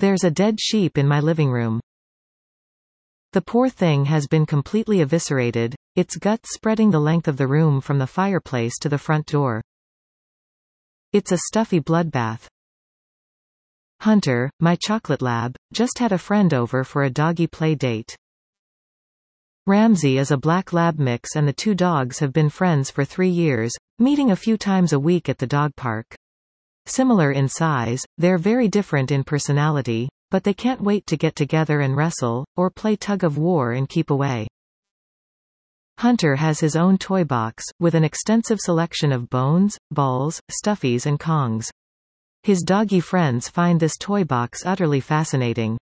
There's a dead sheep in my living room. The poor thing has been completely eviscerated, its guts spreading the length of the room from the fireplace to the front door. It's a stuffy bloodbath. Hunter, my chocolate lab, just had a friend over for a doggy play date. Ramsey is a black lab mix and the two dogs have been friends for 3 years, meeting a few times a week at the dog park. Similar in size, they're very different in personality, but they can't wait to get together and wrestle, or play tug of war and keep away. Hunter has his own toy box, with an extensive selection of bones, balls, stuffies and Kongs. His doggy friends find this toy box utterly fascinating.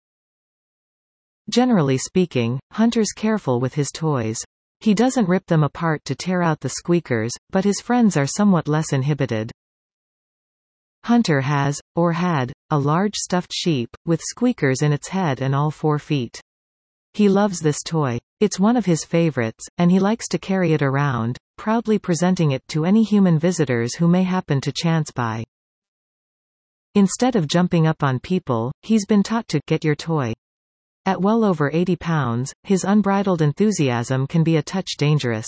Generally speaking, Hunter's careful with his toys. He doesn't rip them apart to tear out the squeakers, but his friends are somewhat less inhibited. Hunter has, or had, a large stuffed sheep, with squeakers in its head and all 4 feet. He loves this toy. It's one of his favorites, and he likes to carry it around, proudly presenting it to any human visitors who may happen to chance by. Instead of jumping up on people, he's been taught to get your toy. At well over 80 pounds, his unbridled enthusiasm can be a touch dangerous.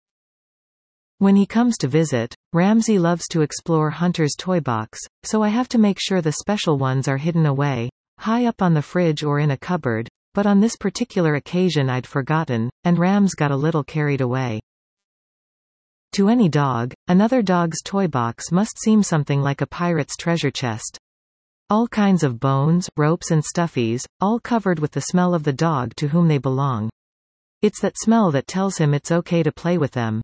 When he comes to visit, Ramsey loves to explore Hunter's toy box, so I have to make sure the special ones are hidden away, high up on the fridge or in a cupboard, but on this particular occasion I'd forgotten, and Rams got a little carried away. To any dog, another dog's toy box must seem something like a pirate's treasure chest. All kinds of bones, ropes and stuffies, all covered with the smell of the dog to whom they belong. It's that smell that tells him it's okay to play with them.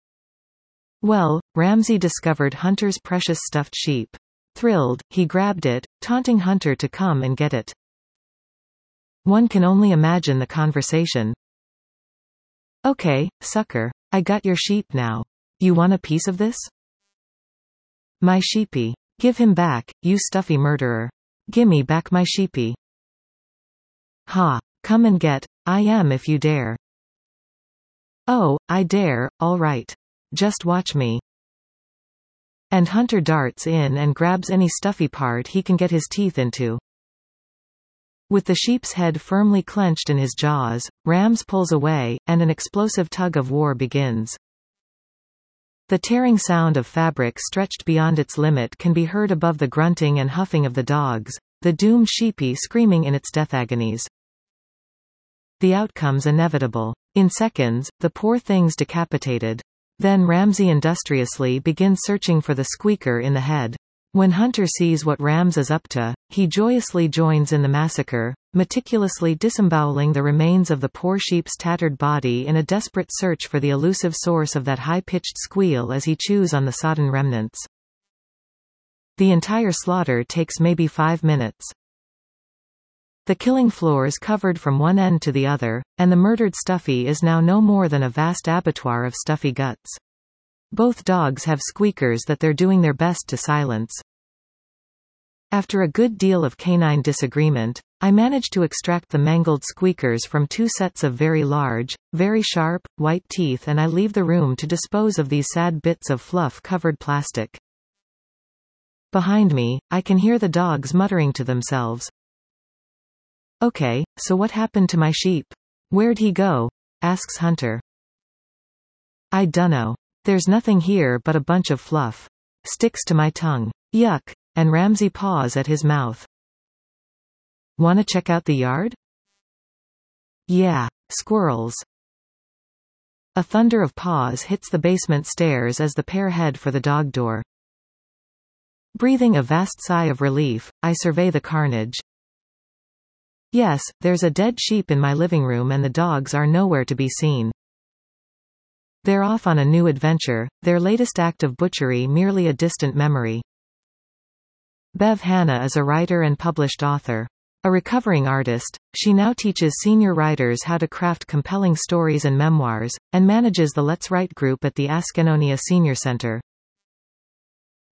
Well, Ramsey discovered Hunter's precious stuffed sheep. Thrilled, he grabbed it, taunting Hunter to come and get it. One can only imagine the conversation. Okay, sucker. I got your sheep now. You want a piece of this? My sheepy. Give him back, you stuffy murderer. Gimme back my sheepy. Ha. Come and get, I am if you dare. Oh, I dare, all right. Just watch me. And Hunter darts in and grabs any stuffy part he can get his teeth into. With the sheep's head firmly clenched in his jaws, Rams pulls away, and an explosive tug of war begins. The tearing sound of fabric stretched beyond its limit can be heard above the grunting and huffing of the dogs, the doomed sheepy screaming in its death agonies. The outcome's inevitable. In seconds, the poor thing's decapitated. Then Ramsey industriously begins searching for the squeaker in the head. When Hunter sees what Rams is up to, he joyously joins in the massacre, meticulously disemboweling the remains of the poor sheep's tattered body in a desperate search for the elusive source of that high-pitched squeal as he chews on the sodden remnants. The entire slaughter takes maybe 5 minutes. The killing floor is covered from one end to the other, and the murdered stuffy is now no more than a vast abattoir of stuffy guts. Both dogs have squeakers that they're doing their best to silence. After a good deal of canine disagreement, I manage to extract the mangled squeakers from 2 sets of very large, very sharp, white teeth, and I leave the room to dispose of these sad bits of fluff-covered plastic. Behind me, I can hear the dogs muttering to themselves. Okay, so what happened to my sheep? Where'd he go? Asks Hunter. I dunno. There's nothing here but a bunch of fluff. Sticks to my tongue. Yuck. And Ramsey paws at his mouth. Wanna check out the yard? Yeah. Squirrels. A thunder of paws hits the basement stairs as the pair head for the dog door. Breathing a vast sigh of relief, I survey the carnage. Yes, there's a dead sheep in my living room and the dogs are nowhere to be seen. They're off on a new adventure, their latest act of butchery merely a distant memory. Bev Hanna is a writer and published author. A recovering artist, she now teaches senior writers how to craft compelling stories and memoirs, and manages the Let's Write group at the Askenonia Senior Center.